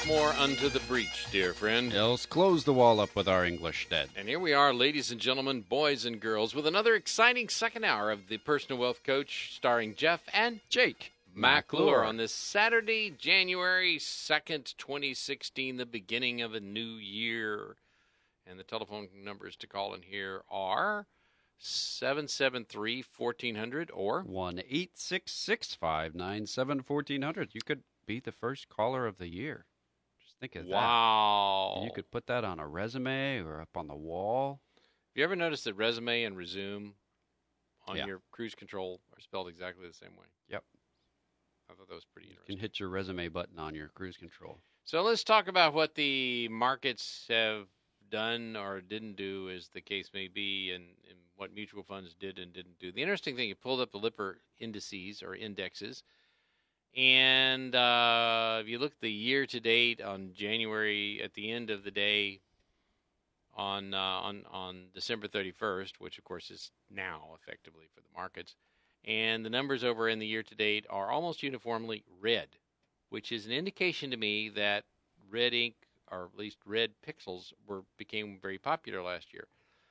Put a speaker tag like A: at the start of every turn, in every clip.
A: much more unto the breach, dear friend.
B: Else close the wall up with our English dead.
A: And here we are, ladies and gentlemen, boys and girls, with another exciting second hour of the Personal Wealth Coach, starring Jeff and
B: Jake
A: McClure on this Saturday, January 2nd, 2016, the beginning of a new year. And the telephone numbers to call in here are 773-1400 or
B: 1-866-597-1400. You could be the first caller of the year. Just think of that.
A: Wow.
B: You could put that on a resume or up on the wall.
A: Have you ever noticed that resume and resume on your cruise control are spelled exactly the same way?
B: Yep.
A: I thought that was pretty interesting.
B: You can hit your resume button on your cruise control.
A: So let's talk about what the markets have done or didn't do, as the case may be, and what mutual funds did and didn't do. The interesting thing, you pulled up the Lipper indices or indexes, and if you look at the year to date on January, at the end of the day, on December 31st, which of course is now effectively for the markets, and the numbers over in the year to date are almost uniformly red, which is an indication to me that red ink, or at least red pixels, became very popular last year.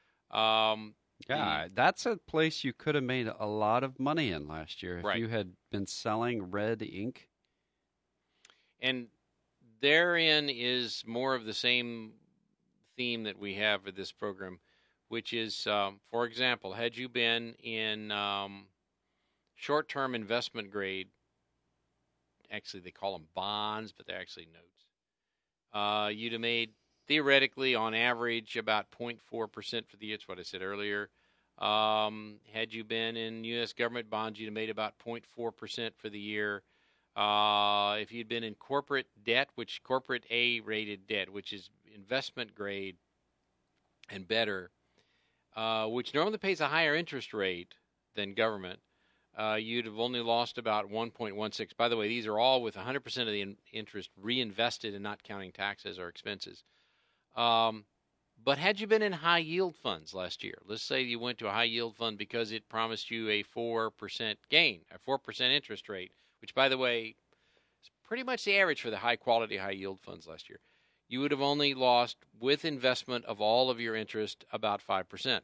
B: That's a place you could have made a lot of money in last year if you had been selling red ink.
A: And therein is more of the same theme that we have for this program, which is, for example, had you been in short-term investment grade, actually they call them bonds, but they're actually notes, you'd have made, theoretically, on average, about 0.4% for the year. That's what I said earlier. Had you been in U.S. government bonds, you'd have made about 0.4% for the year. If you'd been in corporate debt, which corporate A-rated debt, which is investment grade and better, which normally pays a higher interest rate than government, you'd have only lost about 1.16. By the way, these are all with 100% of the interest reinvested and not counting taxes or expenses. But had you been in high-yield funds last year, let's say you went to a high-yield fund because it promised you a 4% gain, a 4% interest rate, which, by the way, is pretty much the average for the high-quality, high-yield funds last year, you would have only lost, with investment of all of your interest, about 5%.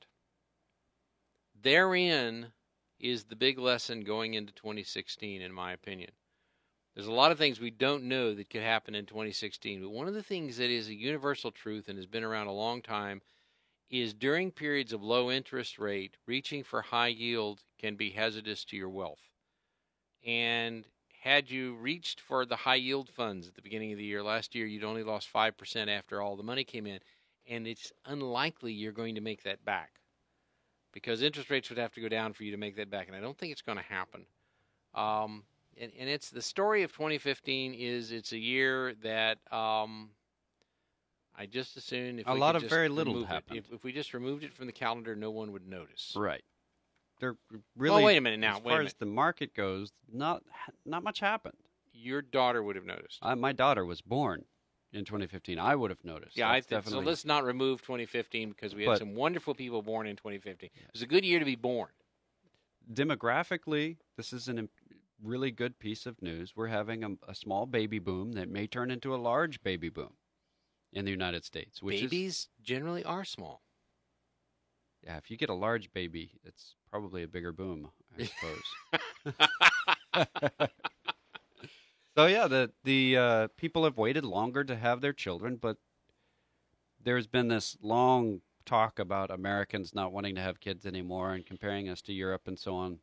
A: Therein is the big lesson going into 2016, in my opinion. There's a lot of things we don't know that could happen in 2016, but one of the things that is a universal truth and has been around a long time is during periods of low interest rate, reaching for high yield can be hazardous to your wealth. And had you reached for the high yield funds at the beginning of the year, last year you'd only lost 5% after all the money came in, and it's unlikely you're going to make that back, because interest rates would have to go down for you to make that back, and I don't think it's going to happen. And it's the story of 2015 is it's a year that I just assume if
B: very little happened.
A: If we just removed it from the calendar, no one would notice.
B: Right. There really.
A: Oh, wait a minute now.
B: As far as the market goes, not much happened.
A: Your daughter would have noticed.
B: My daughter was born in 2015. I would have noticed.
A: Yeah, so let's not remove 2015 because we had some wonderful people born in 2015. It was a good year to be born.
B: Demographically, this is a really good piece of news. We're having a small baby boom that may turn into a large baby boom in the United States.
A: Babies generally are small.
B: Yeah, if you get a large baby, it's probably a bigger boom, I suppose. So yeah, the people have waited longer to have their children, but there's been this long talk about Americans not wanting to have kids anymore and comparing us to Europe and so on.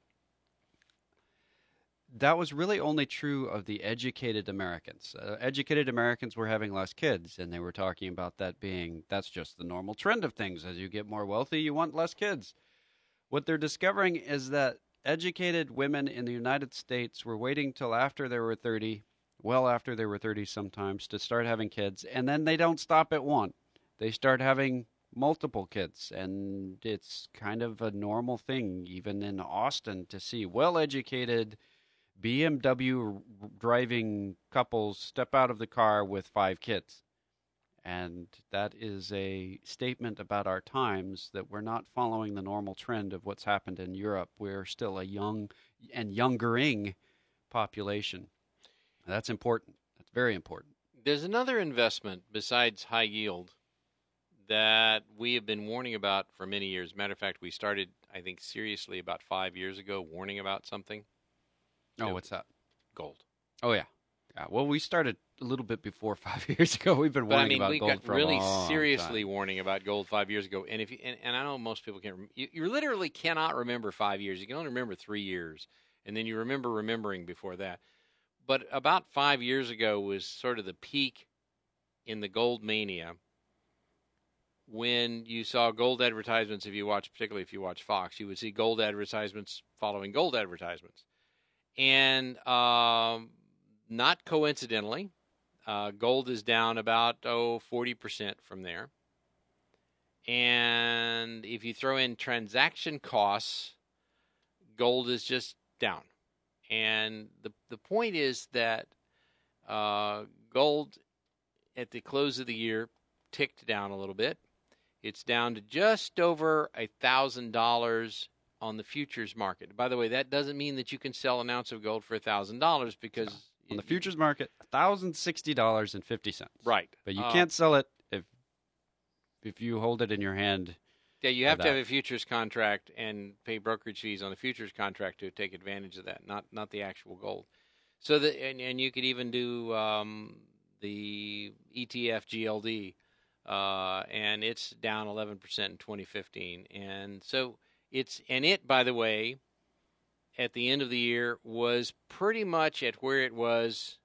B: That was really only true of the educated Americans. Educated Americans were having less kids, and they were talking about that's just the normal trend of things. As you get more wealthy, you want less kids. What they're discovering is that educated women in the United States were waiting till after they were 30, well after they were 30 sometimes, to start having kids, and then they don't stop at one. They start having multiple kids, and it's kind of a normal thing, even in Austin, to see well-educated BMW driving couples step out of the car with 5 kids. And that is a statement about our times, that we're not following the normal trend of what's happened in Europe. We're still a young and youngering population. That's important. That's very important.
A: There's another investment besides high yield that we have been warning about for many years. Matter of fact, we started, I think, seriously about 5 years ago, warning about something.
B: Oh, what's that?
A: Gold.
B: Oh, yeah. Yeah. Well, we started a little bit before 5 years ago. We've been
A: But I
B: warning
A: mean,
B: about
A: we
B: gold
A: got
B: for
A: really
B: a long
A: seriously
B: time.
A: warning about gold 5 years ago. And if you, and I know most people can't, you literally cannot remember 5 years. You can only remember 3 years, and then you remember remembering before that. But about 5 years ago was sort of the peak in the gold mania when you saw gold advertisements. If you watch, particularly if you watch Fox, you would see gold advertisements following gold advertisements. And not coincidentally, gold is down about 40% from there. And if you throw in transaction costs, gold is just down. And the point is that gold at the close of the year ticked down a little bit. It's down to just over $1,000 on the futures market. By the way, that doesn't mean that you can sell an ounce of gold for $1,000 because
B: on the futures market, $1,060.50.
A: Right.
B: But you can't sell it if you hold it in your hand.
A: Yeah, you have to have a futures contract and pay brokerage fees on the futures contract to take advantage of that, not the actual gold. So and you could even do the ETF GLD, and it's down 11% in 2015. And so it, by the way, at the end of the year was pretty much at where it was.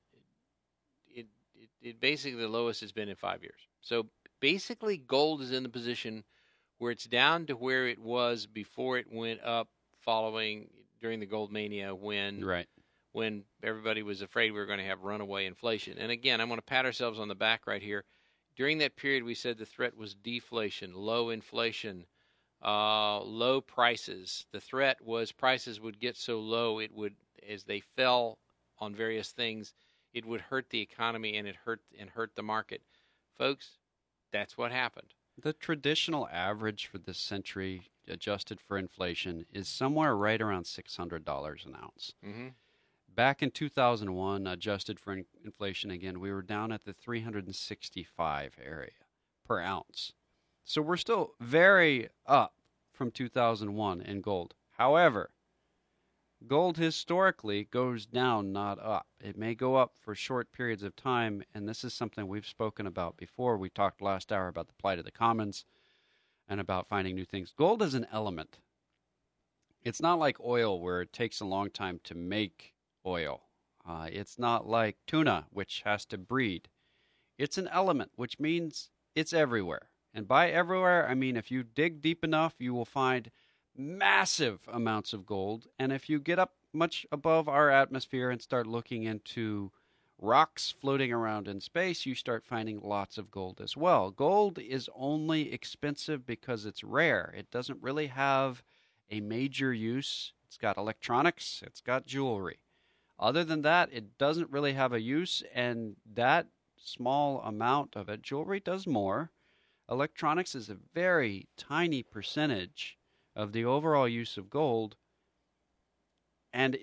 A: It basically the lowest it's been in 5 years. So basically, gold is in the position where it's down to where it was before it went up during the gold mania when everybody was afraid we were going to have runaway inflation. And again, I'm going to pat ourselves on the back right here. During that period, we said the threat was deflation, low inflation, low prices. The threat was prices would get so low it would, as they fell on various things, it would hurt the economy and it hurt the market. Folks, that's what happened.
B: The traditional average for this century, adjusted for inflation, is somewhere right around $600 an ounce.
A: Mm-hmm.
B: Back in 2001, adjusted for inflation again, we were down at the 365 area per ounce. So we're still very up from 2001 in gold. However, gold historically goes down, not up. It may go up for short periods of time, and this is something we've spoken about before. We talked last hour about the plight of the commons and about finding new things. Gold is an element. It's not like oil where it takes a long time to make oil. It's not like tuna, which has to breed. It's an element, which means it's everywhere. And by everywhere, I mean if you dig deep enough, you will find massive amounts of gold. And if you get up much above our atmosphere and start looking into rocks floating around in space, you start finding lots of gold as well. Gold is only expensive because it's rare. It doesn't really have a major use. It's got electronics, it's got jewelry. Other than that, it doesn't really have a use, and that small amount of it, jewelry does more. Electronics is a very tiny percentage of the overall use of gold, and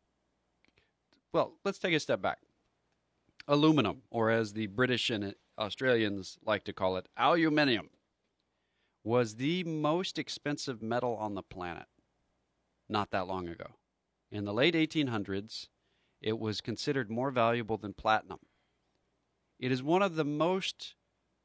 B: let's take a step back. Aluminum, or as the British and Australians like to call it, aluminium, was the most expensive metal on the planet not that long ago. In the late 1800s, it was considered more valuable than platinum. It is one of the most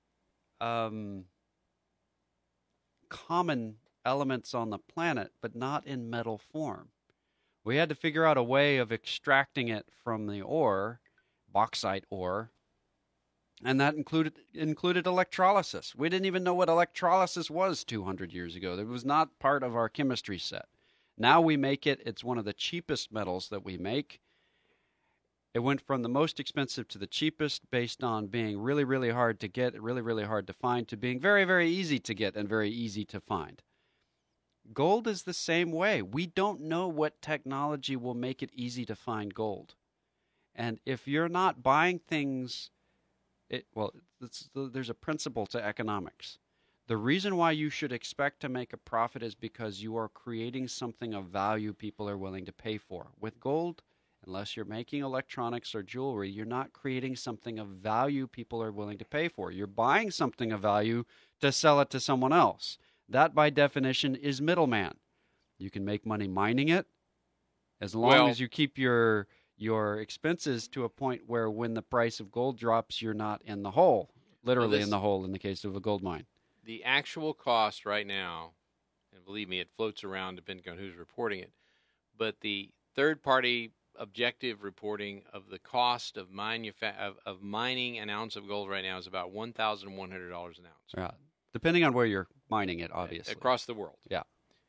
B: common elements on the planet, but not in metal form. We had to figure out a way of extracting it from the ore, bauxite ore, and that included electrolysis. We didn't even know what electrolysis was 200 years ago. It was not part of our chemistry set. Now we make it. It's one of the cheapest metals that we make. It went from the most expensive to the cheapest based on being really, really hard to get, really, really hard to find, to being very, very easy to get and very easy to find. Gold is the same way. We don't know what technology will make it easy to find gold. And if you're not buying things, there's a principle to economics. The reason why you should expect to make a profit is because you are creating something of value people are willing to pay for. With gold, Unless you're making electronics or jewelry, you're not creating something of value people are willing to pay for. You're buying something of value to sell it to someone else. That, by definition, is middleman. You can make money mining it as long as you keep your expenses to a point where when the price of gold drops, you're not in the hole, literally in the hole in the case of a gold mine.
A: The actual cost right now, and believe me, it floats around depending on who's reporting it, but the third-party objective reporting of the cost of mining an ounce of gold right now is about $1,100 an ounce.
B: Yeah, depending on where you're mining it, obviously.
A: Across the world.
B: Yeah.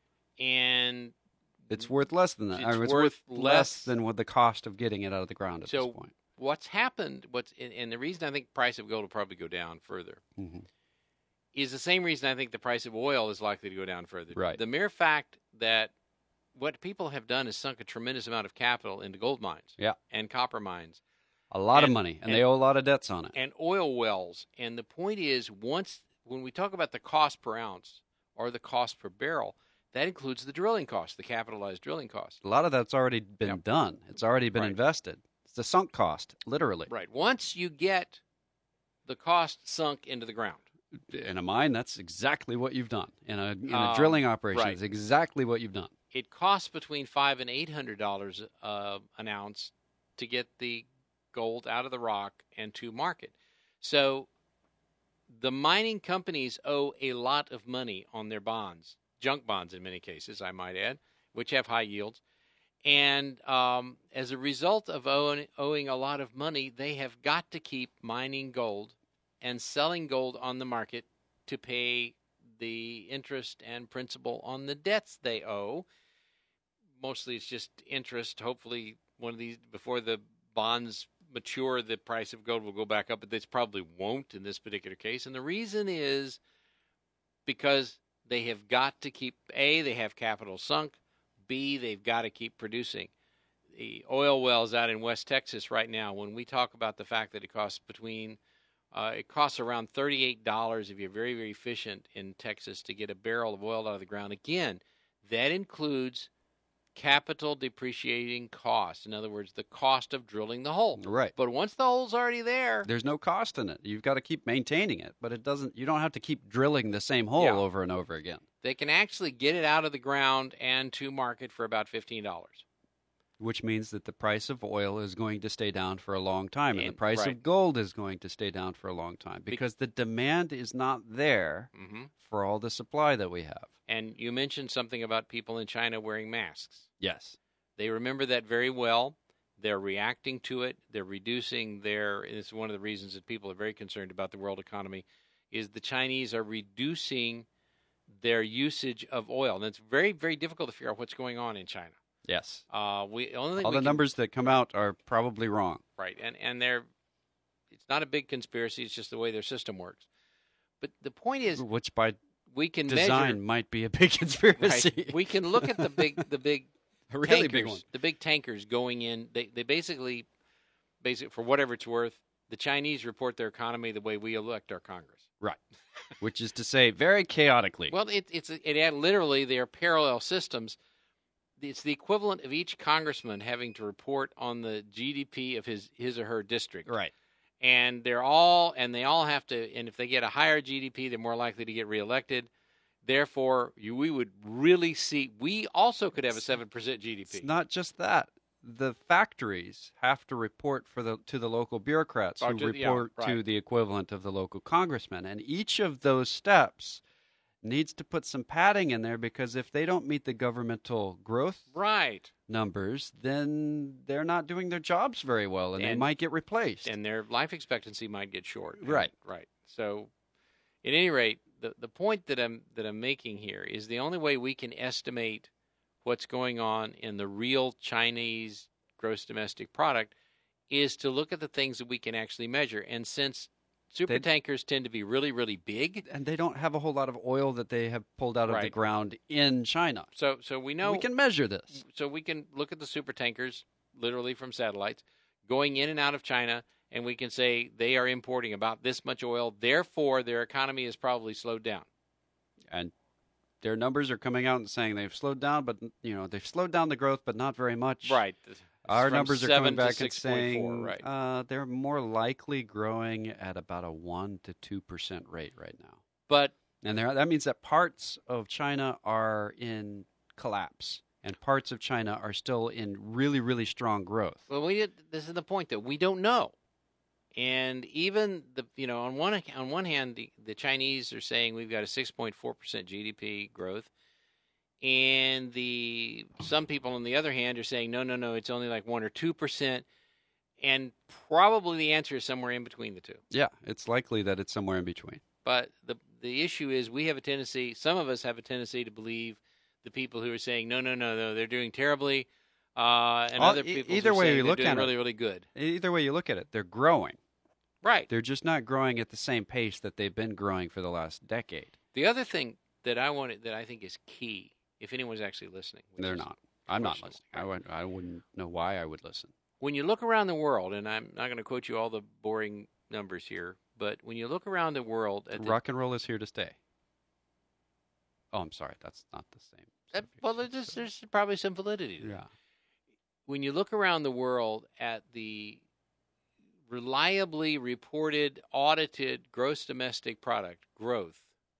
A: And
B: it's worth less than that.
A: It's worth
B: less than what the cost of getting it out of the ground at this point.
A: What's happened, and the reason I think the price of gold will probably go down further is the same reason I think the price of oil is likely to go down further.
B: Right.
A: The mere fact that what people have done is sunk a tremendous amount of capital into gold mines and copper mines.
B: A lot of money, and they owe a lot of debts on it.
A: And oil wells. And the point is, when we talk about the cost per ounce or the cost per barrel, that includes the drilling cost, the capitalized drilling cost.
B: A lot of that's already been done. It's already been invested. It's the sunk cost, literally.
A: Right. Once you get the cost sunk into the ground.
B: In a mine, that's exactly what you've done. In a drilling operation, it's exactly what you've done.
A: It costs between $500 and $800 an ounce to get the gold out of the rock and to market. So the mining companies owe a lot of money on their bonds, junk bonds in many cases, I might add, which have high yields. And as a result of owing a lot of money, they have got to keep mining gold and selling gold on the market to pay the interest and principal on the debts they owe. Mostly it's just interest. Hopefully one of these, before the bonds mature, the price of gold will go back up, but this probably won't in this particular case. And the reason is because they have got to keep, A, they have capital sunk, B, they've got to keep producing. The oil wells out in West Texas right now, when we talk about the fact that it costs around $38 if you're very, very efficient in Texas to get a barrel of oil out of the ground. Again, that includes capital depreciating costs. In other words, the cost of drilling the hole.
B: Right.
A: But once the hole's already there,
B: there's no cost in it. You've got to keep maintaining it, but you don't have to keep drilling the same hole over and over again.
A: They can actually get it out of the ground and to market for about $15.
B: Which means that the price of oil is going to stay down for a long time, and the price of gold is going to stay down for a long time because the demand is not there for all the supply that we have.
A: And you mentioned something about people in China wearing masks.
B: Yes.
A: They remember that very well. They're reacting to it. They're reducing and it's one of the reasons that people are very concerned about the world economy, is the Chinese are reducing their usage of oil. And it's very, very difficult to figure out what's going on in China.
B: Yes.
A: All the
B: numbers that come out are probably wrong.
A: Right. And it's not a big conspiracy. It's just the way their system works. But the point is,
B: which by
A: we can
B: design might be a big conspiracy.
A: Right. We can look at the big
B: really
A: tankers,
B: big one.
A: The big tankers going in. They basically, for whatever it's worth, the Chinese report their economy the way we elect our Congress.
B: Right. Which is to say, very chaotically.
A: Well, literally they are parallel systems. It's the equivalent of each congressman having to report on the GDP of his or her district.
B: Right.
A: And they all have to, and if they get a higher GDP, they're more likely to get reelected. Therefore, we would really see, we also could have a 7% GDP.
B: It's not just that. The factories have to report to the local bureaucrats who report to the equivalent of the local congressman. And each of those steps needs to put some padding in there, because if they don't meet the governmental growth numbers, then they're not doing their jobs very well, and they might get replaced.
A: And their life expectancy might get short.
B: Right.
A: Right. So, at any rate, the point that I'm making here is the only way we can estimate what's going on in the real Chinese gross domestic product is to look at the things that we can actually measure. And since supertankers tend to be really, really big,
B: and they don't have a whole lot of oil that they have pulled out of the ground in China.
A: So we know
B: we can measure this.
A: So we can look at the supertankers literally from satellites going in and out of China, and we can say they are importing about this much oil. Therefore, their economy is probably slowed down.
B: And their numbers are coming out and saying they've slowed down, but they've slowed down the growth, but not very much.
A: Right.
B: Our
A: from
B: numbers are
A: 7
B: coming
A: to
B: back and
A: 6.4,
B: saying
A: right?
B: they're more likely growing at about a 1 to 2% rate right now.
A: But
B: And that means that parts of China are in collapse and parts of China are still in really, really strong growth.
A: well, this is the point that we don't know. And even on one hand, the Chinese are saying we've got a 6.4% GDP growth, and some people on the other hand are saying no, it's only like 1 or 2%, and probably the answer is somewhere in between the two.
B: Yeah, it's likely that it's somewhere in between.
A: But the issue is some of us have a tendency to believe the people who are saying no, they're doing terribly, and other people
B: either
A: are
B: way
A: saying
B: you
A: they're
B: look
A: doing
B: at
A: really, really good.
B: Either way you look at it, they're growing.
A: Right.
B: They're just not growing at the same pace that they've been growing for the last decade.
A: The other thing that I think is key, if anyone's actually listening.
B: They're not. I'm not listening.
A: Right?
B: I wouldn't know why I would listen.
A: When you look around the world, and I'm not going to quote you all the boring numbers here, but when you look around the world,
B: rock and roll is here to stay. Oh, I'm sorry, that's not the same.
A: Well, there's probably some validity to that.
B: Yeah.
A: When you look around the world at the reliably reported, audited gross domestic product growth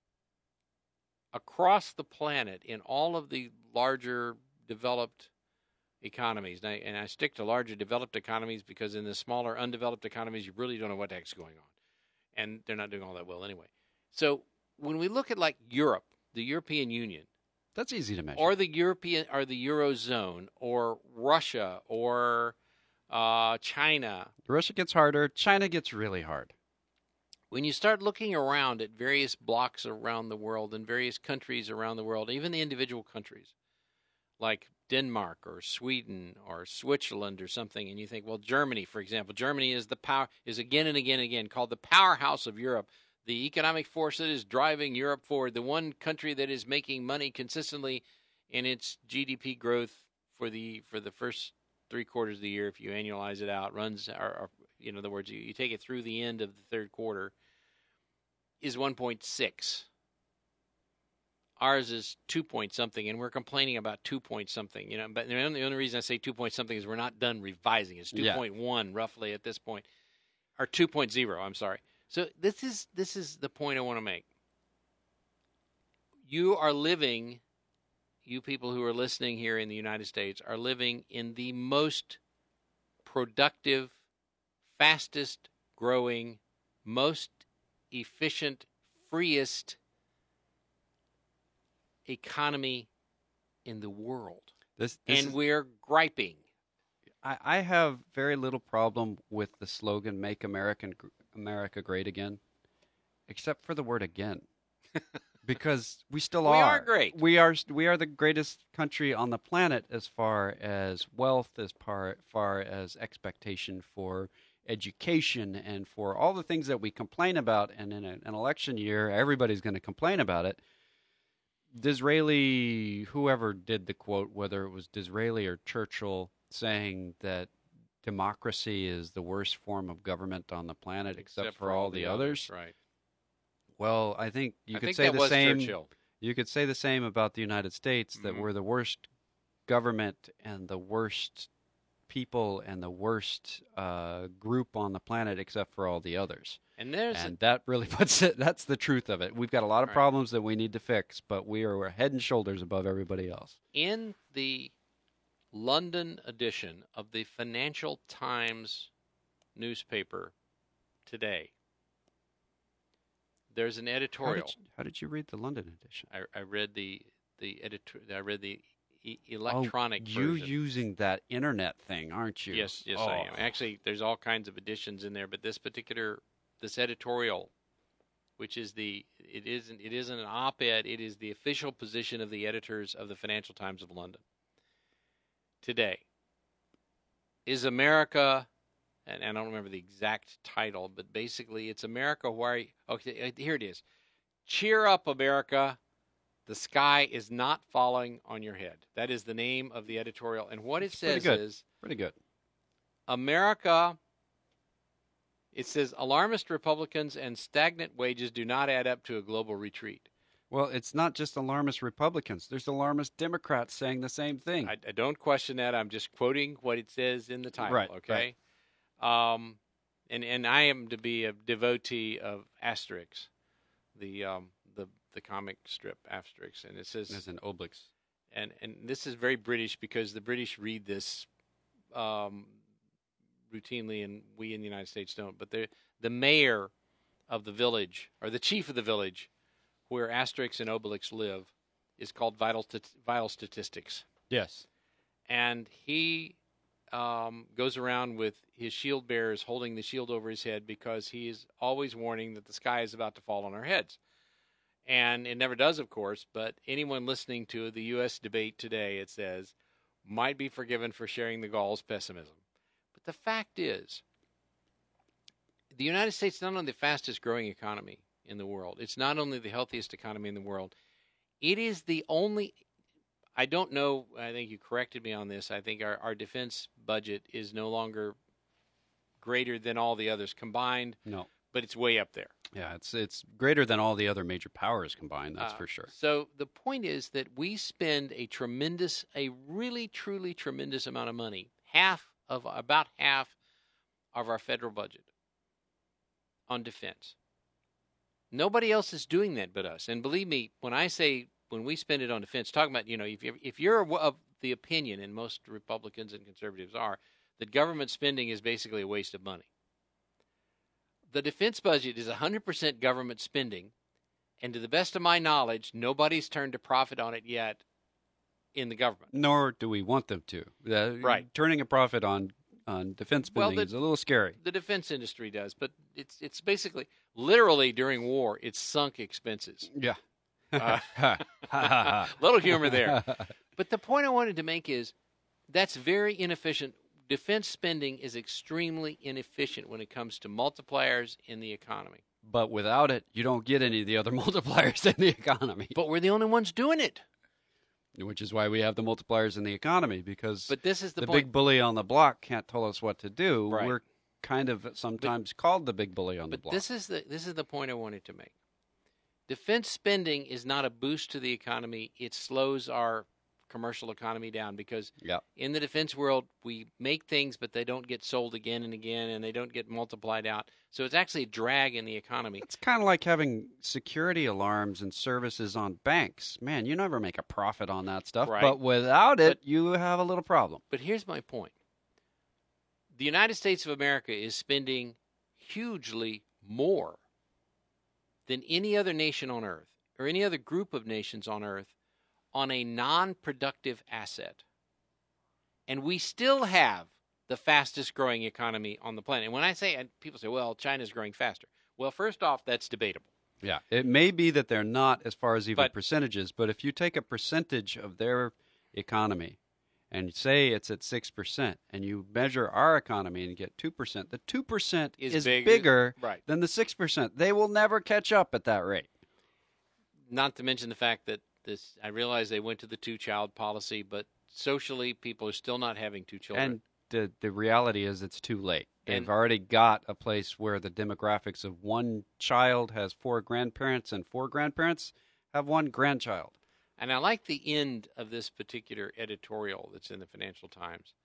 A: across the planet in all of the larger developed economies, and I stick to larger developed economies because in the smaller undeveloped economies, you really don't know what the heck's going on. And they're not doing all that well anyway. So when we look at like Europe, the European Union,
B: that's easy to measure,
A: or the Eurozone, or Russia, or China.
B: Russia gets harder. China gets really hard.
A: When you start looking around at various blocks around the world and various countries around the world, even the individual countries, like Denmark or Sweden or Switzerland or something, and you think, well, Germany, for example, Germany is again and again and again called the powerhouse of Europe, the economic force that is driving Europe forward, the one country that is making money consistently in its GDP growth for the first 3 quarters of the year. If you annualize it out, runs, or in other words, you take it through the end of the third quarter, is 1.6. Ours is 2 point something, and we're complaining about 2 point something. But the only reason I say 2 point something is we're not done revising. It's 2.1 roughly at this point, or 2.0. I'm sorry. So this is the point I want to make. You people who are listening here in the United States are living in the most productive, fastest growing, most efficient, freest economy in the world. We're griping.
B: I have very little problem with the slogan "Make America Great Again," except for the word "again," because we still are.
A: We are great.
B: We are the greatest country on the planet as far as wealth, as far as expectation for education, and for all the things that we complain about. And in an election year, everybody's going to complain about it. Disraeli, whoever did the quote, whether it was Disraeli or Churchill, saying that democracy is the worst form of government on the planet except for all the others.
A: Right.
B: Well, I think you could say the same.
A: Churchill.
B: You could say the same about the United States, that we're the worst government and the worst people and the worst group on the planet except for all the others. And that really puts it. That's the truth of it. We've got a lot of problems that we need to fix, but we're head and shoulders above everybody else.
A: In the London edition of the Financial Times newspaper today, there's an editorial.
B: How did you read the London edition?
A: I read the editor. I read the electronic version.
B: You're using that internet thing, aren't you?
A: Yes, I am. Actually, there's all kinds of editions in there, but this editorial, which is it isn't an op-ed, it is the official position of the editors of the Financial Times of London today. Is America, and I don't remember the exact title, but basically it's America where, okay, here it is. Cheer up, America. The sky is not falling on your head. That is the name of the editorial. And what it says is,
B: pretty good.
A: America, it says, alarmist Republicans and stagnant wages do not add up to a global retreat.
B: Well, it's not just alarmist Republicans. There's alarmist Democrats saying the same thing.
A: I don't question that. I'm just quoting what it says in the title.
B: Right,
A: Okay. And I am to be a devotee of Asterix, the comic strip Asterix, and it says
B: As an Obelix.
A: and this is very British because the British read this routinely, and we in the United States don't. But the mayor of the village, or the chief of the village, where Asterix and Obelix live, is called Vital Statistics.
B: Yes.
A: And he goes around with his shield bearers holding the shield over his head because he is always warning that the sky is about to fall on our heads. And it never does, of course, but anyone listening to the U.S. debate today, it says, might be forgiven for sharing the Gauls' pessimism. But the fact is, the United States is not only the fastest growing economy in the world, it's not only the healthiest economy in the world, it is the only, I don't know, I think you corrected me on this, I think our defense budget is no longer greater than all the others combined.
B: No.
A: But it's way up there.
B: Yeah, it's greater than all the other major powers combined, that's for sure.
A: So the point is that we spend a really, truly tremendous amount of money, about half of our federal budget on defense. Nobody else is doing that but us. And believe me, when we spend it on defense, talking about, if you're of the opinion, and most Republicans and conservatives are, that government spending is basically a waste of money. The defense budget is 100% government spending, and to the best of my knowledge, nobody's turned a profit on it yet in the government.
B: Nor do we want them to.
A: Right.
B: Turning a profit on defense spending is a little scary.
A: The defense industry does, but it's basically, literally during war, it's sunk expenses.
B: Yeah.
A: Little humor there. But the point I wanted to make is that's very inefficient. Defense spending is extremely inefficient when it comes to multipliers in the economy.
B: But without it, you don't get any of the other multipliers in the economy.
A: But we're the only ones doing it.
B: Which is why we have the multipliers in the economy, because
A: but this is the
B: big bully on the block can't tell us what to do.
A: Right.
B: We're kind of sometimes called the big bully on the block.
A: But this is the point I wanted to make. Defense spending is not a boost to the economy. It slows our commercial economy down because in the defense world, we make things, but they don't get sold again and again, and they don't get multiplied out. So it's actually a drag in the economy.
B: It's kind of like having security alarms and services on banks. Man, you never make a profit on that stuff,
A: right.
B: But without it, you have a little problem.
A: But here's my point. The United States of America is spending hugely more than any other nation on earth or any other group of nations on earth on a non-productive asset. And we still have the fastest growing economy on the planet. And when I say, and people say, well, China's growing faster. Well, first off, that's debatable.
B: Yeah, it may be that they're not as far as even percentages, but if you take a percentage of their economy and say it's at 6%, and you measure our economy and get 2%, the 2% is bigger than the 6%. They will never catch up at that rate.
A: Not to mention the fact that I realize they went to the two-child policy, but socially, people are still not having two children.
B: And the reality is it's too late. They've already got a place where the demographics of one child has 4 grandparents and 4 grandparents have 1 grandchild.
A: And I like the end of this particular editorial that's in the Financial Times.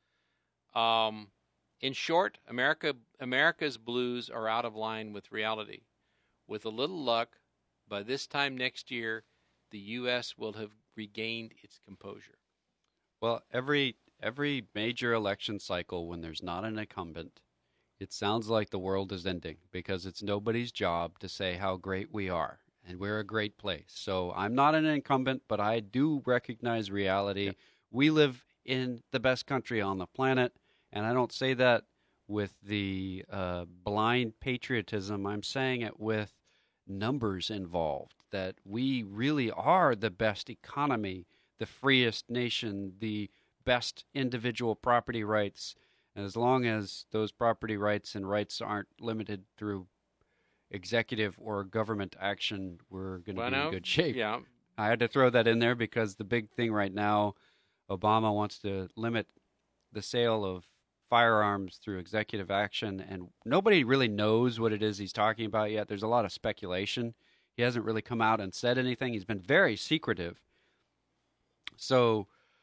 A: In short, America's blues are out of line with reality. With a little luck, by this time next year, the U.S. will have regained its composure.
B: Well, every major election cycle, when there's not an incumbent, it sounds like the world is ending because it's nobody's job to say how great we are, and we're a great place. So I'm not an incumbent, but I do recognize reality. Yep. We live in the best country on the planet, and I don't say that with the blind patriotism. I'm saying it with numbers involved, that we really are the best economy, the freest nation, the best individual property rights. And as long as those property rights and rights aren't limited through executive or government action, we're going to be in good shape.
A: Yeah.
B: I had to throw that in there because the big thing right now, Obama wants to limit the sale of firearms through executive action, and nobody really knows what it is he's talking about yet. There's a lot of speculation. He hasn't really come out and said anything. He's been very secretive. So,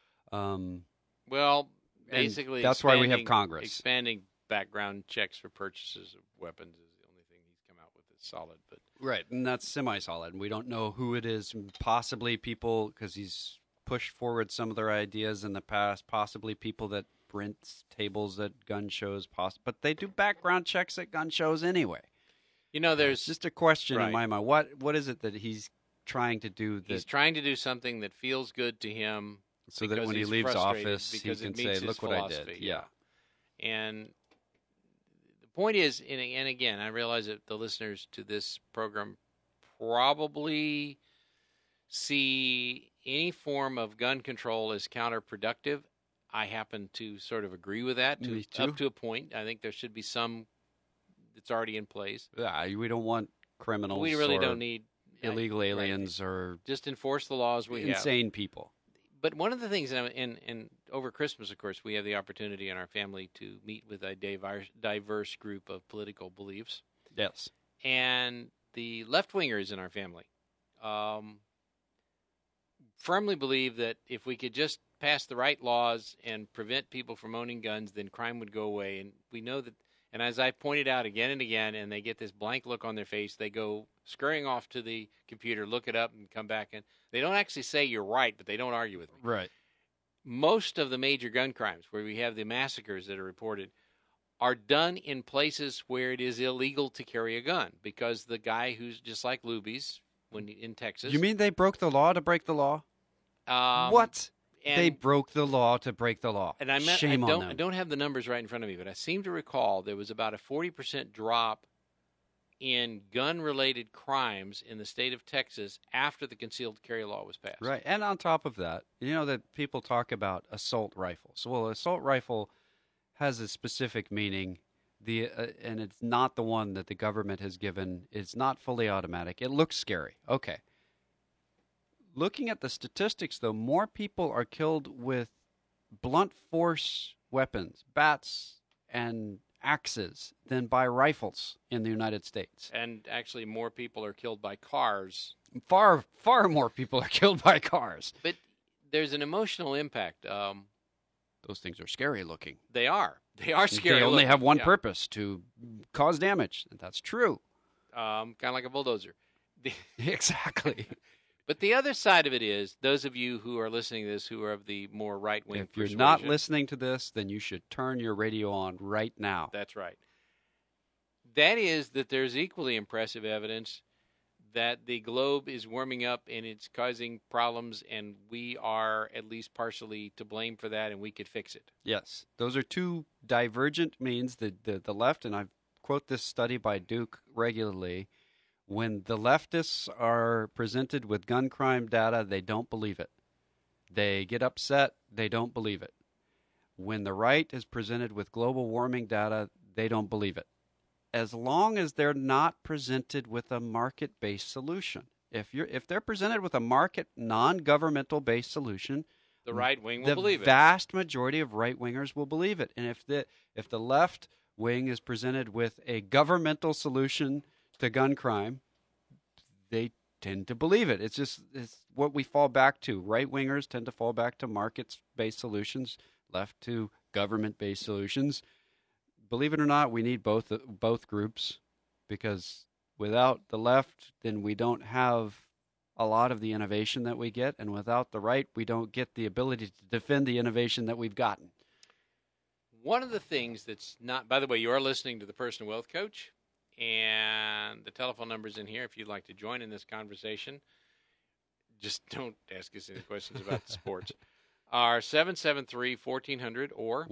A: well, basically,
B: that's why we have Congress.
A: Expanding background checks for purchases of weapons is the only thing he's come out with that's solid. But
B: right, and that's semi-solid. And we don't know who it is. Possibly people, because he's pushed forward some of their ideas in the past. Possibly people that rent tables at gun shows. But they do background checks at gun shows anyway.
A: There's
B: just a question
A: right.
B: in my mind. What is it that he's trying to do?
A: He's trying to do something that feels good to him,
B: so that when he leaves office, he can say, "Look what I did."
A: Yeah. And the point is, and again, I realize that the listeners to this program probably see any form of gun control as counterproductive. I happen to sort of agree with that up to a point. I think there should be some that's already in place.
B: Yeah, we don't want criminals.
A: We really don't need
B: illegal aliens or
A: just enforce the laws we have.
B: Insane people.
A: But one of the things, and over Christmas, of course, we have the opportunity in our family to meet with a diverse group of political beliefs.
B: Yes.
A: And the left-wingers in our family firmly believe that if we could just pass the right laws and prevent people from owning guns, then crime would go away. And we know that, and as I pointed out again and again, and they get this blank look on their face, they go scurrying off to the computer, look it up, and come back. And they don't actually say you're right, but they don't argue with me.
B: Right.
A: Most of the major gun crimes, where we have the massacres that are reported, are done in places where it is illegal to carry a gun, because the guy who's just like Luby's in Texas.
B: You mean they broke the law to break the law? What? They broke the law to break the law.
A: And
B: Shame on them.
A: I don't have the numbers right in front of me, but I seem to recall there was about a 40% drop in gun-related crimes in the state of Texas after the concealed carry law was passed.
B: Right, and on top of that, that people talk about assault rifles. Well, assault rifle has a specific meaning, and it's not the one that the government has given. It's not fully automatic. It looks scary. Okay. Looking at the statistics, though, more people are killed with blunt force weapons, bats, and axes than by rifles in the United States.
A: And actually, more people are killed by cars.
B: Far, far more people are killed by cars.
A: But there's an emotional impact.
B: Those things are scary looking.
A: They are. They are scary.
B: They only have one purpose, to cause damage. That's true.
A: Kind of like a bulldozer.
B: Exactly.
A: But the other side of it is, those of you who are listening to this who are of the more right-wing
B: persuasion. If you're not listening to this, then you should turn your radio on right now.
A: That's right. That is that there's equally impressive evidence that the globe is warming up and it's causing problems, and we are at least partially to blame for that, and we could fix it.
B: Yes. Those are two divergent means. The left, and I quote this study by Duke regularly, when the leftists are presented with gun crime data, they don't believe it. They get upset. They don't believe it. When the right is presented with global warming data, they don't believe it. As long as they're not presented with a market-based solution. If they're presented with a market, non-governmental based solution,
A: the right wing will believe it.
B: The vast majority of right-wingers will believe it. And if the left wing is presented with a governmental solution to gun crime, they tend to believe it. It's what we fall back to. Right-wingers tend to fall back to markets-based solutions, left to government-based solutions. Believe it or not, we need both groups, because without the left, then we don't have a lot of the innovation that we get, and without the right, we don't get the ability to defend the innovation that we've gotten.
A: One of the things that's not, by the way, you are listening to the Personal Wealth Coach, and the telephone number's in here if you'd like to join in this conversation. Just don't ask us any questions about the sports. Our 773-1400 or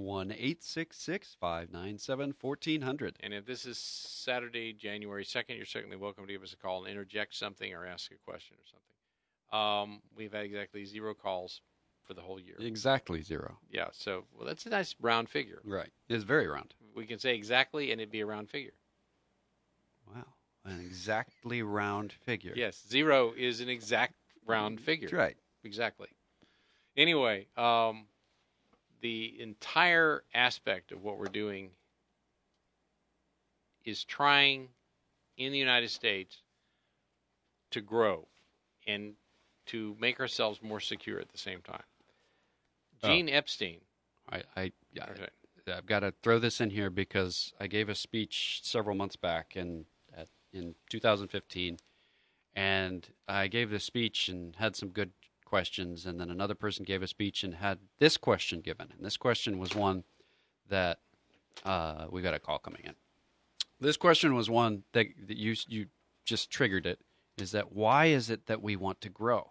B: 1-866-597-1400.
A: And if this is Saturday, January 2nd, you're certainly welcome to give us a call and interject something or ask a question or something. We've had exactly 0 calls for the whole year.
B: Exactly 0.
A: Yeah, so that's a nice round figure.
B: Right. It's very round.
A: We can say exactly, and it'd be a round figure.
B: Wow. An exactly round figure.
A: Yes, 0 is an exact round figure.
B: That's right.
A: Exactly. Anyway, the entire aspect of what we're doing is trying in the United States to grow and to make ourselves more secure at the same time. Gene Epstein.
B: I've got to throw this in here because I gave a speech several months back in 2015, and I gave this speech and had some good questions, and then another person gave a speech and had this question given, and this question was one that we got a call coming in. This question was one that you just triggered it, is that why is it that we want to grow?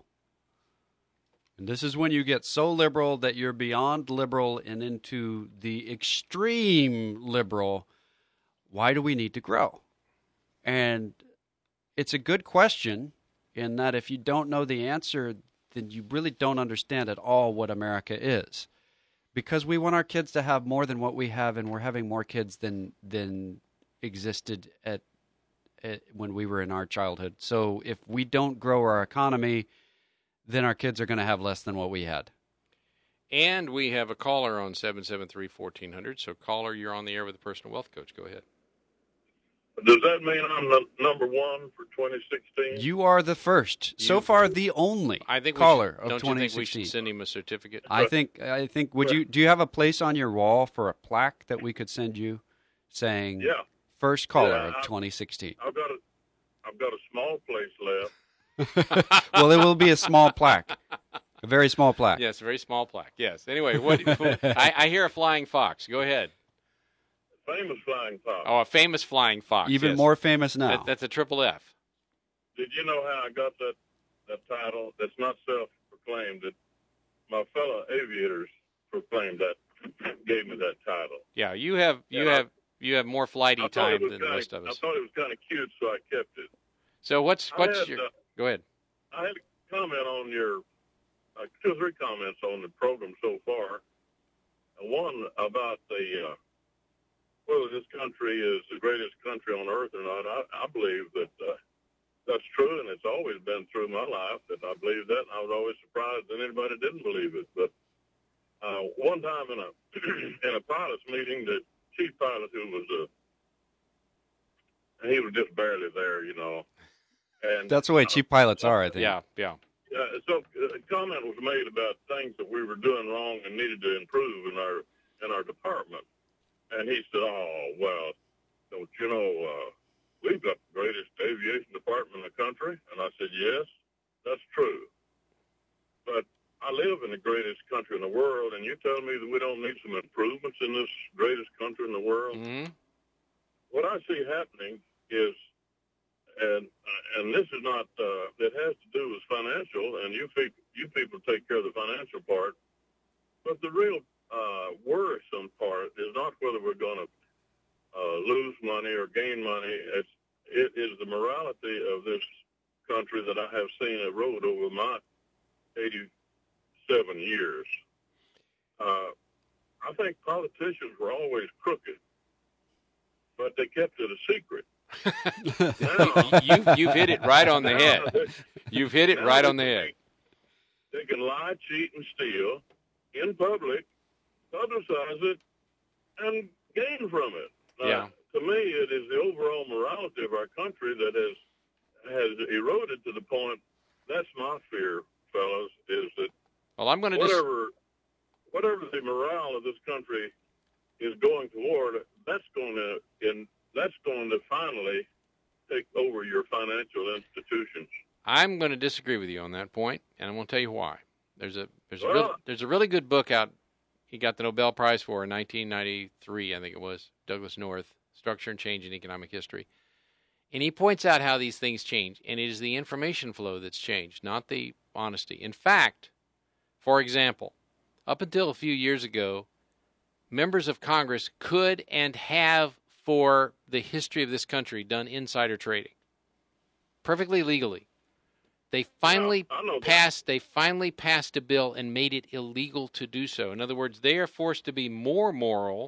B: And this is when you get so liberal that you're beyond liberal and into the extreme liberal. Why do we need to grow? And it's a good question in that if you don't know the answer, then you really don't understand at all what America is. Because we want our kids to have more than what we have, and we're having more kids than existed at when we were in our childhood. So if we don't grow our economy, then our kids are going to have less than what we had.
A: And we have a caller on 773-1400. So, caller, you're on the air with the Personal Wealth Coach. Go ahead.
C: Does that mean I'm the number one for 2016?
B: You are the first. So far, the only caller of 2016.
A: Don't you think we should send him a certificate?
B: I think. Do you have a place on your wall for a plaque that we could send you saying first caller of 2016?
C: I've got a small place left.
B: Well, it will be a small plaque. A very small plaque.
A: Yes, a very small plaque. Yes. Anyway, I hear a flying fox. Go ahead.
C: Famous flying fox.
A: Oh, a famous flying fox.
B: Even more famous now.
A: That's a triple F.
C: Did you know how I got that title? That's not self-proclaimed. That my fellow aviators proclaimed that, gave me that title.
A: Yeah, you have more flighty time than the rest of us.
C: I thought it was kind of cute, so I kept it.
A: So what's your? Go ahead.
C: I had a comment on your 2 or 3 comments on the program so far. One about whether this country is the greatest country on earth or not. I believe that that's true, and it's always been through my life that I believe that. And I was always surprised that anybody didn't believe it. But one time in a pilot's meeting, the chief pilot, he was just barely there, you know. And
B: that's the way chief pilots are, I think.
A: Yeah.
C: So a comment was made about things that we were doing wrong and needed to improve in our department. And he said, "Oh, well, don't you know, we've got the greatest aviation department in the country?" And I said, "Yes, that's true. But I live in the greatest country in the world, and you tell me that we don't need some improvements in this greatest country in the world?"
A: Mm-hmm.
C: What I see happening is, and this is not, it has to do with financial, and you people take care of the financial part, but the real worrisome part is not whether we're going to lose money or gain money. It is the morality of this country that I have seen erode over my 87 years. I think politicians were always crooked, but they kept it a secret.
A: Now, you've hit it right on the head. You've hit it right on the head.
C: They can lie, cheat, and steal in public, publicize it, and gain from it. To me, it is the overall morality of our country that has eroded to the point. That's my fear, fellas, is that
A: I'm going to
C: whatever the morale of this country is going toward, that's going to finally take over your financial institutions.
A: I'm going to disagree with you on that point, and I'm going to tell you why. There's a really good book out. He got the Nobel Prize for in 1993, I think it was, Douglas North, Structure and Change in Economic History. And he points out how these things change, and it is the information flow that's changed, not the honesty. In fact, for example, up until a few years ago, members of Congress could and have, for the history of this country, done insider trading, perfectly legally. They finally passed a bill and made it illegal to do so. In other words, they are forced to be more moral.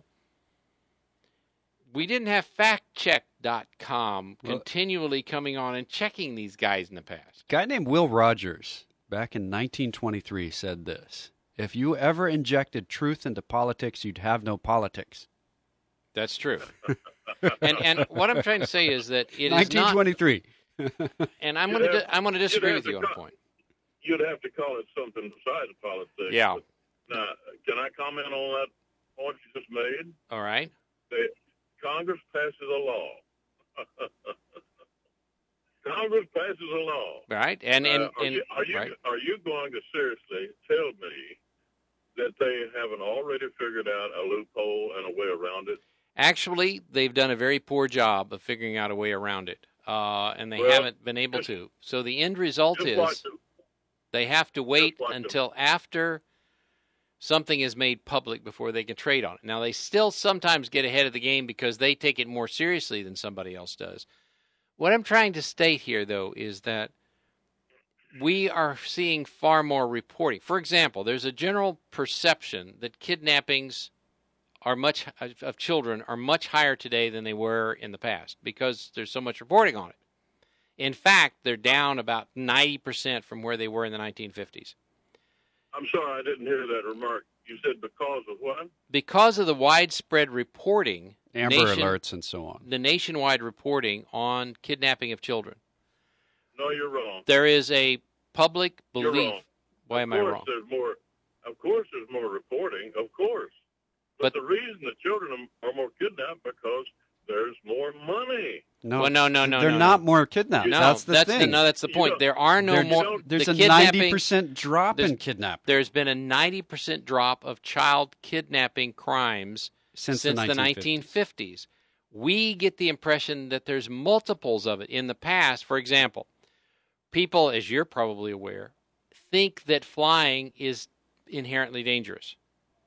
A: We didn't have factcheck.com continually coming on and checking these guys in the past.
B: A guy named Will Rogers, back in 1923, said this: "If you ever injected truth into politics, you'd have no politics."
A: That's true. and what I'm trying to say is that it
B: 1923.
A: And I'm going to disagree with you on a point.
C: You'd have to call it something besides politics.
A: Yeah.
C: Now, can I comment on that point you just made?
A: All right.
C: Congress passes a law. Congress passes a law.
A: Right.
C: Are you going to seriously tell me that they haven't already figured out a loophole and a way around it?
A: Actually, they've done a very poor job of figuring out a way around it, and they haven't been able to. So the end result is they have to wait until after something is made public before they can trade on it. Now, they still sometimes get ahead of the game because they take it more seriously than somebody else does. What I'm trying to state here, though, is that we are seeing far more reporting. For example, there's a general perception that kidnappings of children are much higher today than they were in the past because there's so much reporting on it. In fact, they're down about 90% from where they were in the 1950s.
C: I'm sorry, I didn't hear that remark. You said because of what?
A: Because of the widespread reporting,
B: Amber Alerts and so on.
A: The nationwide reporting on kidnapping of children.
C: No, you're wrong.
A: There is a public belief.
C: You're wrong.
A: Why am I wrong?
C: Of course there's more reporting, of course. But the reason that children are more kidnapped because there's more money.
B: No,
A: well, no.
B: They're not more kidnapped.
A: No,
B: that's the thing.
A: That's the point. There are no more.
B: There's a 90% drop in kidnapping.
A: There's been a 90% drop of child kidnapping crimes since the 1950s. We get the impression that there's multiples of it. In the past, for example, people, as you're probably aware, think that flying is inherently dangerous.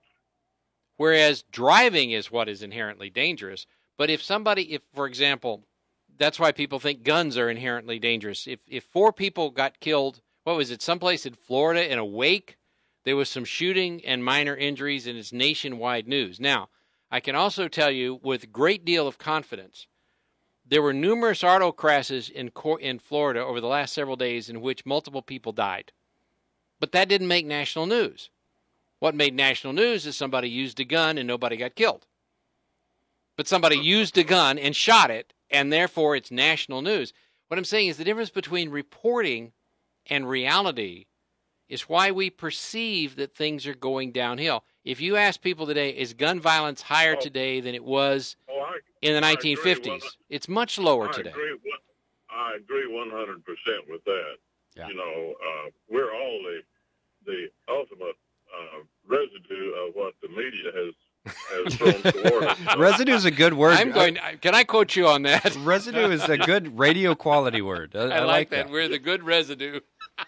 A: Whereas driving is what is inherently dangerous. But if, for example, that's why people think guns are inherently dangerous. If 4 people got killed, what was it, someplace in Florida in a wake, there was some shooting and minor injuries, and it's nationwide news. Now, I can also tell you with a great deal of confidence, there were numerous auto crashes in Florida over the last several days in which multiple people died. But that didn't make national news. What made national news is somebody used a gun and nobody got killed. But somebody used a gun and shot it, and therefore it's national news. What I'm saying is the difference between reporting and reality is why we perceive that things are going downhill. If you ask people today, is gun violence higher today than it was in the 1950s? It's much lower today.
C: I agree 100% with that. Yeah. We're all the ultimate residue of what the media has thrown toward us.
B: Residue is a good word.
A: Can I quote you on that?
B: Residue is a good radio quality word. I like that.
A: We're the good residue.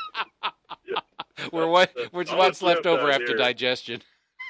A: We're what's left over after digestion.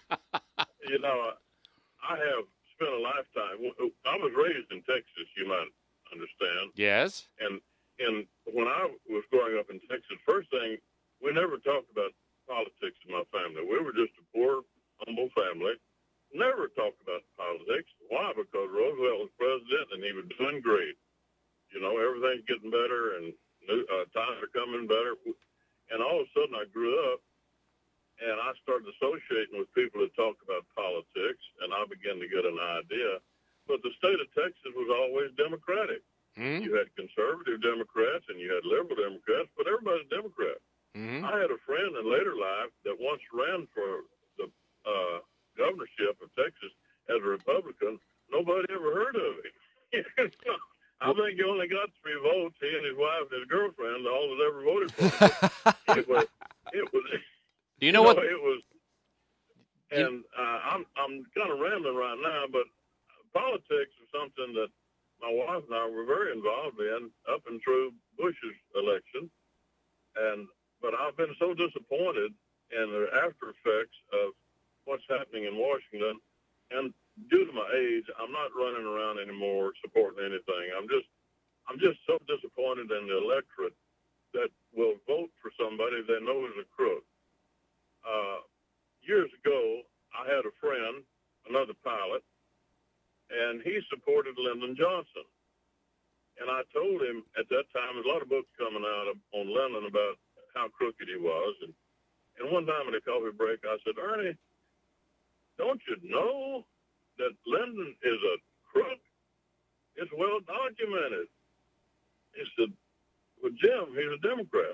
C: I have spent a lifetime. I was raised in Texas, you might understand.
A: Yes.
C: And when I was growing up in Texas, first thing, we never talked about politics in my family. We were just a poor, humble family. Never talked about politics. Why? Because Roosevelt was president and he was doing great. Everything's getting better and times are coming better. And all of a sudden I grew up and I started associating with people that talk about politics, and I began to get an idea. But the state of Texas was always Democratic. Mm-hmm. You had conservative Democrats and you had liberal Democrats, but everybody's Democrat. Mm-hmm. I had a friend in later life that once ran for the governorship of Texas as a Republican. Nobody ever heard of him. I think he only got 3 votes. He and his wife and his girlfriend, all that ever voted for him. It was.
A: Do you know what?
C: It was. And I'm kind of rambling right now, but politics is something that my wife and I were very involved in up and through Bush's election. But I've been so disappointed in the after effects of what's happening in Washington. And due to my age, I'm not running around anymore supporting anything. I'm just so disappointed in the electorate that will vote for somebody they know is a crook. Years ago, I had a friend, another pilot, and he supported Lyndon Johnson. And I told him at that time, there's a lot of books coming out on Lyndon about how crooked he was. And one time at a coffee break, I said, Ernie, don't you know that Lyndon is a crook? It's well documented. He said, With Jim, he's a Democrat.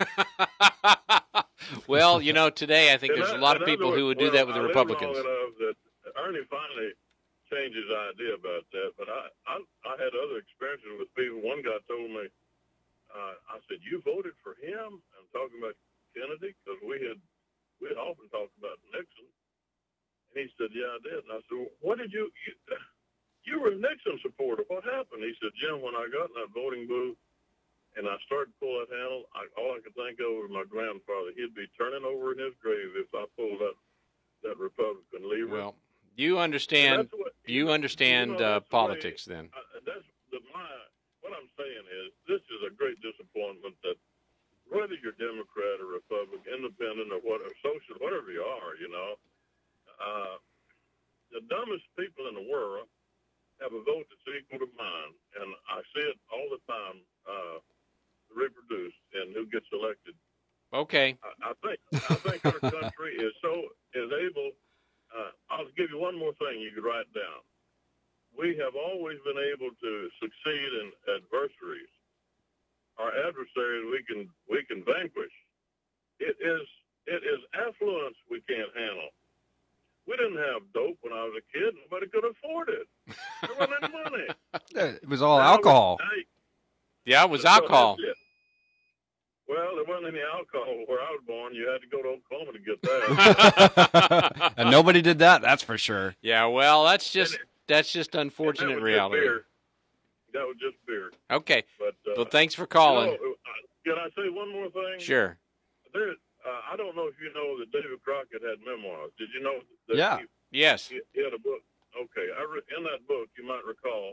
A: Well, today I think there's a lot of
C: in
A: people
C: other
A: who would
C: words,
A: do that with the
C: I
A: Republicans.
C: lived long enough that Ernie finally changed his idea about that. But I had other experiences with people. One guy told me, I said, "You voted for him?" I'm talking about Kennedy, because we had often talked about Nixon. And he said, "Yeah, I did." And I said, "Well, what did you were a Nixon supporter. What happened?" He said, "Jim, when I got in that voting booth and I started to pull that handle, all I could think of was my grandfather. He'd be turning over in his grave if I pulled that Republican lever."
A: Well, you understand. Politics, then.
C: What I'm saying is, this is a great disappointment that whether you're Democrat or Republican, independent or whatever, social, whatever you are, the dumbest people in the world have a vote that's equal to mine, and I see it all the time reproduced in who gets elected.
A: Okay.
C: I think our country is able. I'll give you one more thing you could write down. We have always been able to succeed in adversaries. Our adversaries we can vanquish. It is affluence we can't handle. We didn't have dope when I was a kid. Nobody could afford it. There wasn't any money.
B: It was all alcohol.
A: Yeah, it was alcohol.
C: Well, there wasn't any alcohol where I was born. You had to go to Oklahoma to get that.
B: And nobody did that, that's for sure.
A: Yeah, well, that's just unfortunate reality.
C: That was just beer.
A: Okay. Well, thanks for calling.
C: Can I say one more thing?
A: Sure.
C: I don't know if you know that David Crockett had memoirs. Did you know that?
B: Yeah.
A: Yes.
C: He had a book. Okay. In that book, you might recall,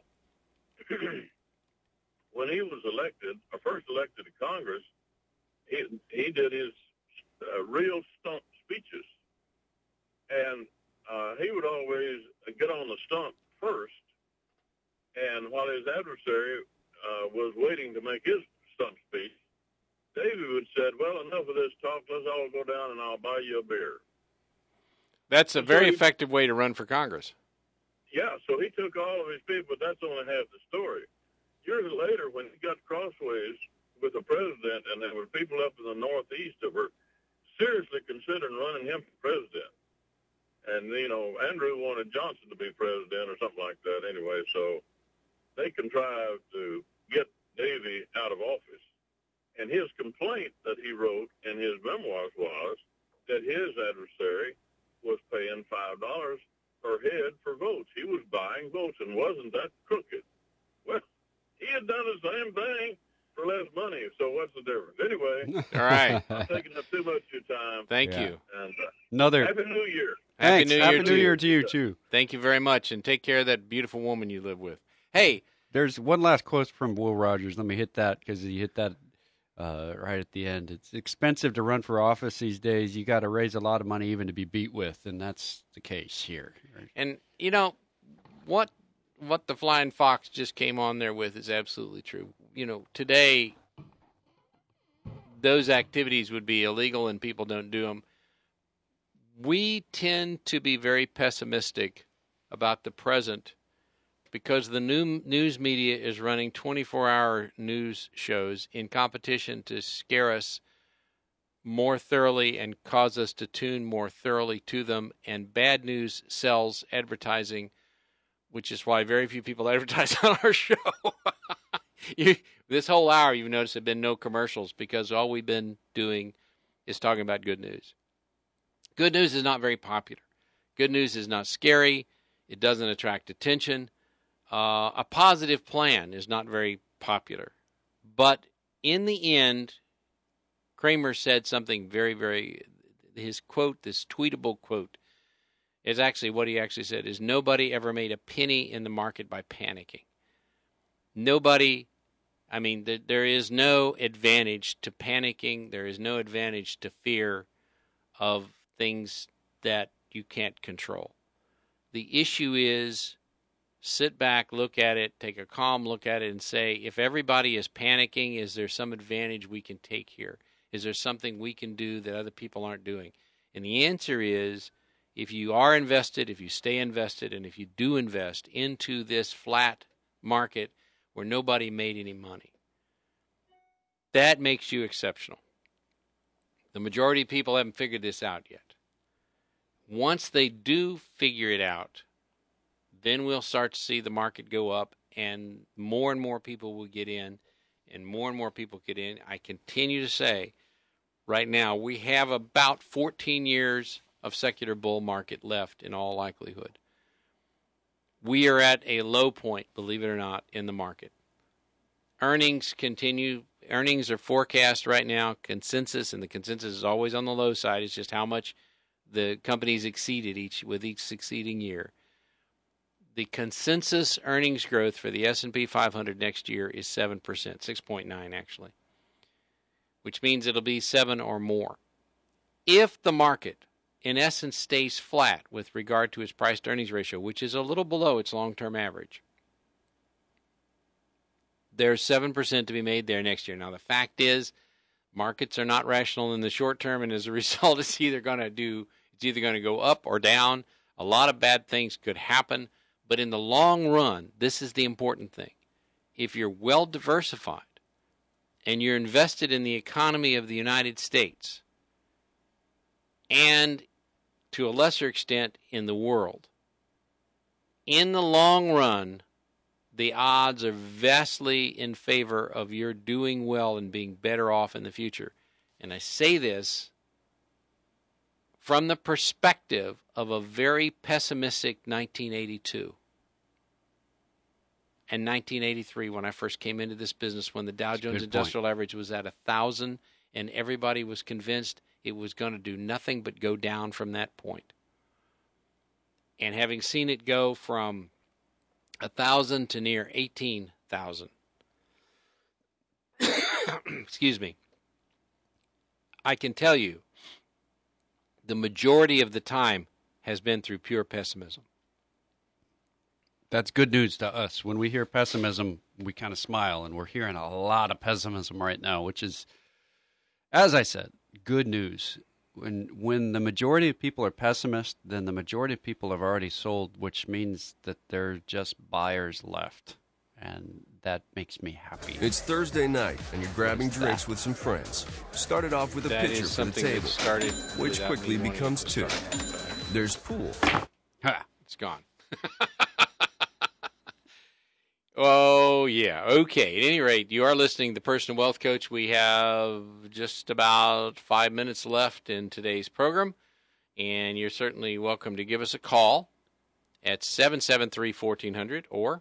C: when he was first elected to Congress, he did his real stump speeches. And he would always get on the stump first. And while his adversary was waiting to make his stump speech, David would said, "Well, enough of this talk. Let's all go down and I'll buy you a beer."
A: That's a very effective way to run for Congress.
C: Yeah, so he took all of his people, but that's only half the story. Years later, when he got crossways with the president, and there were people up in the Northeast that were seriously considering running him for president. And, Andrew wanted Johnson to be president or something like that anyway, so they contrived to get Davy out of office. And his complaint that he wrote in his memoirs was that his adversary was paying $5 per head for votes. He was buying votes, and wasn't that crooked? Well, he had done the same thing for less money, so what's the difference? Anyway,
A: all right.
C: I'm taking up too much of your time.
A: Thank you.
C: And
B: Happy
C: New Year.
B: Thanks. Happy New Year to you, too.
A: Thank you very much, and take care of that beautiful woman you live with. Hey.
B: There's one last quote from Will Rogers. Let me hit that, because he hit that right at the end. It's expensive to run for office these days. You got to raise a lot of money even to be beat with, and that's the case here.
A: And what the Flying Fox just came on there with is absolutely true. Today those activities would be illegal and people don't do them. We tend to be very pessimistic about the present because the new news media is running 24-hour news shows in competition to scare us more thoroughly and cause us to tune more thoroughly to them. And bad news sells advertising, which is why very few people advertise on our show. This whole hour, you've noticed, have been no commercials because all we've been doing is talking about good news. Good news is not very popular. Good news is not scary. It doesn't attract attention. A positive plan is not very popular. But in the end, Kramer said something very, very, his quote, this tweetable quote, is actually what he actually said, is nobody ever made a penny in the market by panicking. Nobody, there is no advantage to panicking. There is no advantage to fear of things that you can't control. The issue is sit back, look at it, take a calm look at it, and say, if everybody is panicking, is there some advantage we can take here? Is there something we can do that other people aren't doing? And the answer is, if you are invested, if you stay invested, and if you do invest into this flat market where nobody made any money, That makes you exceptional. The majority of people haven't figured this out yet. Once they do figure it out, then we'll start to see the market go up, and more people will get in, and more people get in. I continue to say, right now, we have about 14 years of secular bull market left in all likelihood. We are at a low point, believe it or not, in the market. Earnings continue. Earnings are forecast right now, consensus, and the consensus is always on the low side. It's just how much the companies exceeded with each succeeding year. The consensus earnings growth for the S&P 500 next year is 7%, 6.9 actually, which means it'll be 7 or more. If the market, in essence, stays flat with regard to its price-to-earnings ratio, which is a little below its long-term average, there's 7% to be made there next year. Now, the fact is, markets are not rational in the short term, and as a result, it's either going to go up or down. A lot of bad things could happen, but in the long run, this is the important thing. If you're well diversified and you're invested in the economy of the United States and to a lesser extent in the world, in the long run, the odds are vastly in favor of your doing well and being better off in the future. And I say this from the perspective of a very pessimistic 1982 and 1983 when I first came into this business, when the Dow Jones Industrial Average was at 1,000 and everybody was convinced it was going to do nothing but go down from that point. And having seen it go from 1,000 to near 18,000, excuse me, I can tell you the majority of the time has been through pure pessimism.
B: That's good news to us. When we hear pessimism, we kind of smile, and we're hearing a lot of pessimism right now, which is, as I said, good news. When the majority of people are pessimists, then the majority of people have already sold, which means that there are just buyers left. And that makes me happy.
D: It's Thursday night, and you're grabbing drinks with some friends. Started off with a pitcher for the table, which quickly becomes two. There's pool.
A: Ha! It's gone. Oh, yeah. Okay. At any rate, you are listening to the Personal Wealth Coach. We have just about 5 minutes left in today's program, and you're certainly welcome to give us a call at 773-1400 or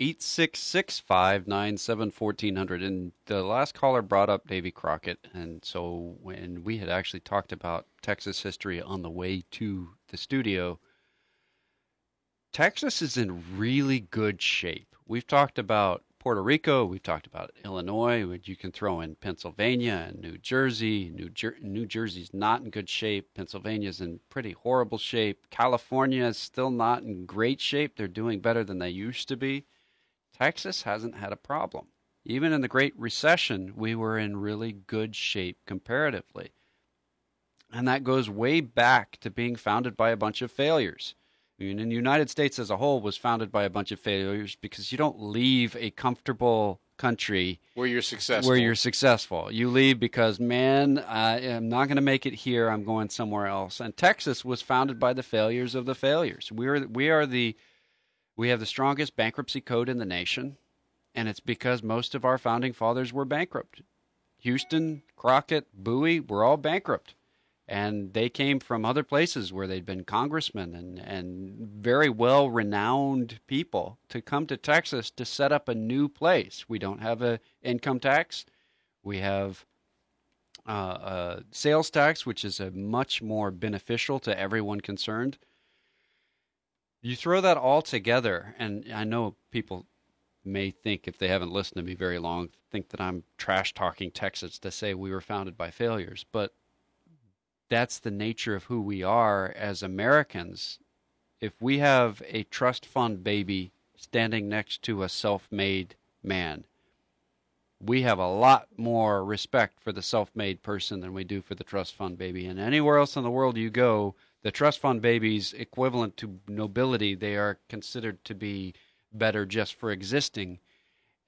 B: 1-866-597-1400. And the last caller brought up Davy Crockett, and so when we had actually talked about Texas history on the way to the studio, Texas is in really good shape. We've talked about Puerto Rico. We've talked about Illinois. You can throw in Pennsylvania and New Jersey. New Jersey's not in good shape. Pennsylvania's in pretty horrible shape. California is still not in great shape. They're doing better than they used to be. Texas hasn't had a problem. Even in the Great Recession, we were in really good shape comparatively. And that goes way back to being founded by a bunch of failures. I mean, in the United States as a whole was founded by a bunch of failures because you don't leave a comfortable country
A: where you're successful.
B: You leave because, man, I am not going to make it here. I'm going somewhere else. And Texas was founded by the failures of the failures. We have the strongest bankruptcy code in the nation, and it's because most of our founding fathers were bankrupt. Houston, Crockett, Bowie were all bankrupt. And they came from other places where they'd been congressmen and very well-renowned people to come to Texas to set up a new place. We don't have an income tax. We have a sales tax, which is a much more beneficial to everyone concerned. You throw that all together, and I know people may think, if they haven't listened to me very long, think that I'm trash-talking Texas to say we were founded by failures, but that's the nature of who we are as Americans. If we have a trust fund baby standing next to a self-made man, we have a lot more respect for the self-made person than we do for the trust fund baby. And anywhere else in the world you go, the trust fund baby's equivalent to nobility, they are considered to be better just for existing.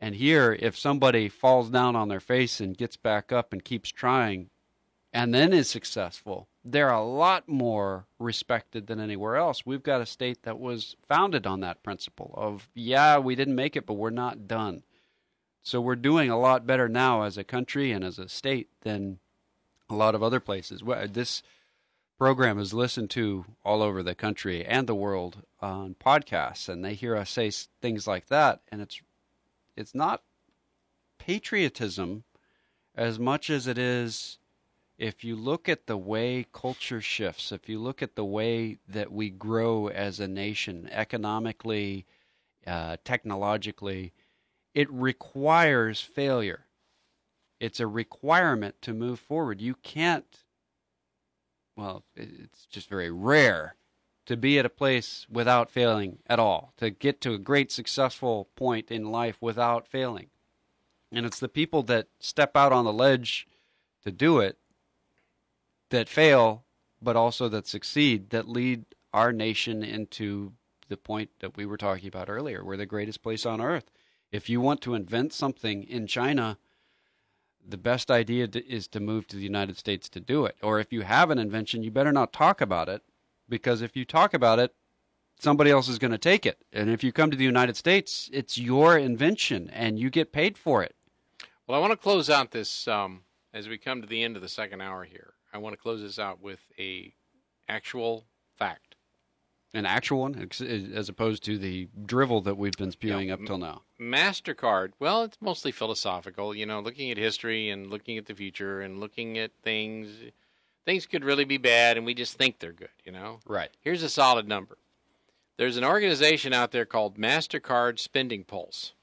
B: And here, if somebody falls down on their face and gets back up and keeps trying and then is successful, they're a lot more respected than anywhere else. We've got a state that was founded on that principle of, yeah, we didn't make it, but we're not done. So we're doing a lot better now as a country and as a state than a lot of other places. This program is listened to all over the country and the world on podcasts, and they hear us say things like that, and it's not patriotism as much as it is, if you look at the way culture shifts, if you look at the way that we grow as a nation economically, technologically, it requires failure. It's a requirement to move forward. You can't, well, it's just very rare to be at a place without failing at all, to get to a great successful point in life without failing. And it's the people that step out on the ledge to do it that fail, but also that succeed, that lead our nation into the point that we were talking about earlier. We're the greatest place on earth. If you want to invent something in China, the best idea is to move to the United States to do it. Or if you have an invention, you better not talk about it, because if you talk about it, somebody else is going to take it. And if you come to the United States, it's your invention, and you get paid for it.
A: Well, I want to close out this, as we come to the end of the second hour here, I want to close this out with a actual fact.
B: An actual one, as opposed to the drivel that we've been spewing up till now.
A: MasterCard, well, it's mostly philosophical, looking at history and looking at the future and looking at things. Things could really be bad, and we just think they're good,
B: Right.
A: Here's a solid number. There's an organization out there called MasterCard Spending Pulse,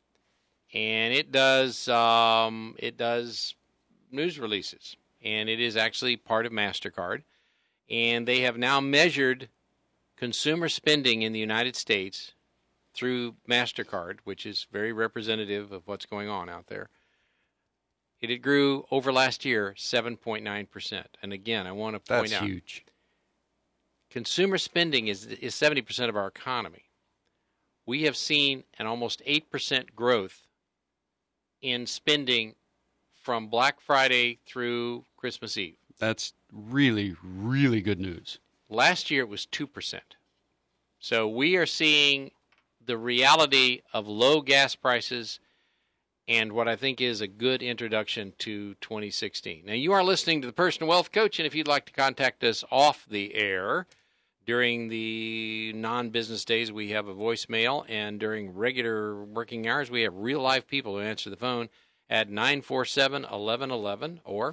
A: and it does news releases, and it is actually part of MasterCard, and they have now measured consumer spending in the United States through MasterCard, which is very representative of what's going on out there. It grew over last year 7.9%. And again, I want to point out,
B: that's huge.
A: Consumer spending is 70% of our economy. We have seen an almost 8% growth in spending from Black Friday through Christmas Eve.
B: That's really, really good news.
A: Last year it was 2%. So we are seeing the reality of low gas prices and what I think is a good introduction to 2016. Now, you are listening to the Personal Wealth Coach, and if you'd like to contact us off the air during the non-business days, we have a voicemail, and during regular working hours, we have real-life people who answer the phone at 947-1111 or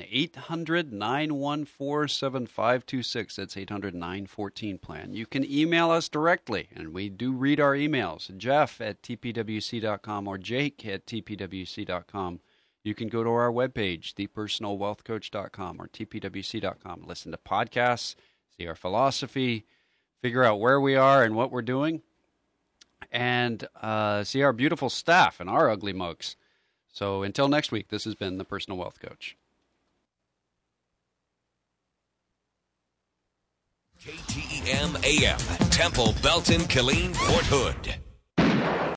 B: 1-800-914-7526. That's 800-914-PLAN. You can email us directly, and we do read our emails. Jeff at tpwc.com or Jake at tpwc.com. You can go to our webpage, thepersonalwealthcoach.com or tpwc.com. Listen to podcasts, see our philosophy, figure out where we are and what we're doing, and see our beautiful staff and our ugly mugs. So until next week, this has been the Personal Wealth Coach.
D: KTEM AM, Temple, Belton, Killeen, Fort Hood.